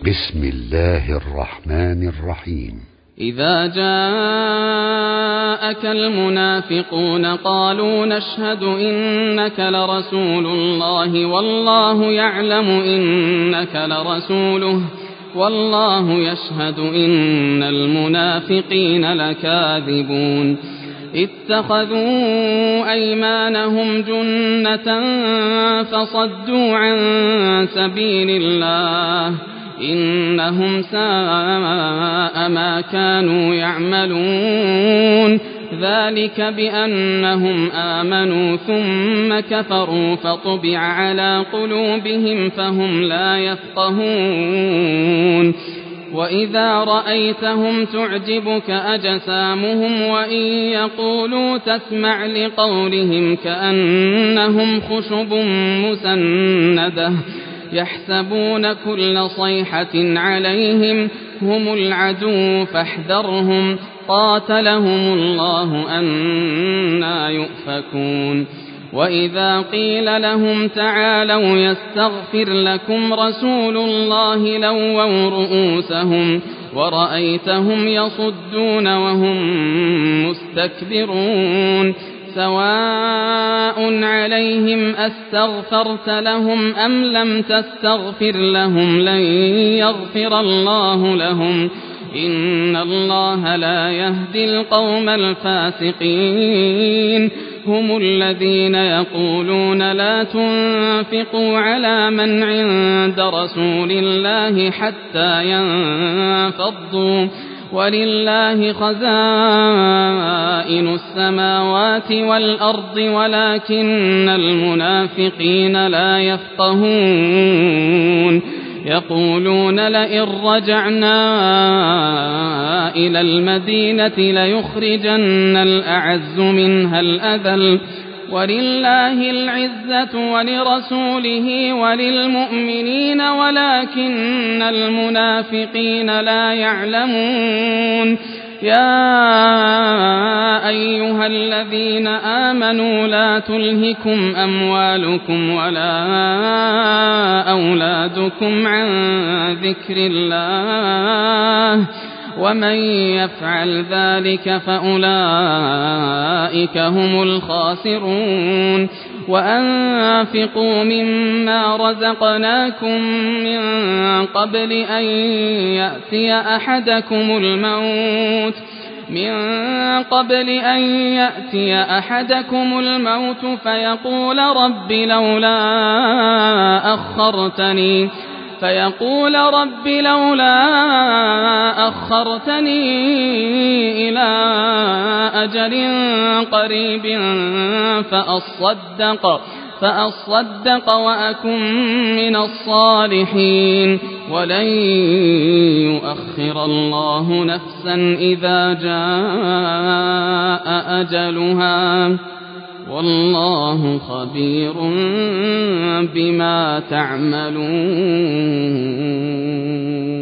بسم الله الرحمن الرحيم. إذا جاءك المنافقون قالوا نشهد إنك لرسول الله والله يعلم إنك لرسوله والله يشهد إن المنافقين لكاذبون اتخذوا أيمانهم جنة فصدوا عن سبيل الله إنهم ساء ما كانوا يعملون ذلك بأنهم آمنوا ثم كفروا فطبع على قلوبهم فهم لا يفقهون وإذا رأيتهم تعجبك أجسامهم وإن يقولوا تسمع لقولهم كأنهم خشب مسندة يحسبون كل صيحة عليهم هم العدو فاحذرهم قاتلهم الله أنى يؤفكون وإذا قيل لهم تعالوا يستغفر لكم رسول الله لووا رؤوسهم ورأيتهم يصدون وهم مستكبرون سواء عليهم أستغفرت لهم أم لم تستغفر لهم لن يغفر الله لهم إن الله لا يهدي القوم الفاسقين هم الذين يقولون لا تنفقوا على من عند رسول الله حتى ينفضوا ولله خزائن السماوات والأرض ولكن المنافقين لا يفقهون يقولون لئن رجعنا إلى المدينة ليخرجن الأعز منها الأذل ولله العزة ولرسوله وللمؤمنين ولكن المنافقين لا يعلمون يا أيها الذين آمنوا لا تلهكم أموالكم ولا أولادكم عن ذكر الله ومن يفعل ذلك فأولئك هم الخاسرون وأنفقوا مما رزقناكم من قبل أن يأتي أحدكم الموت فيقول رب لولا أخرتني إلى أجل قريب فأصدق وأكن من الصالحين ولن يؤخر الله نفسا إذا جاء أجلها والله خبير بما تعملون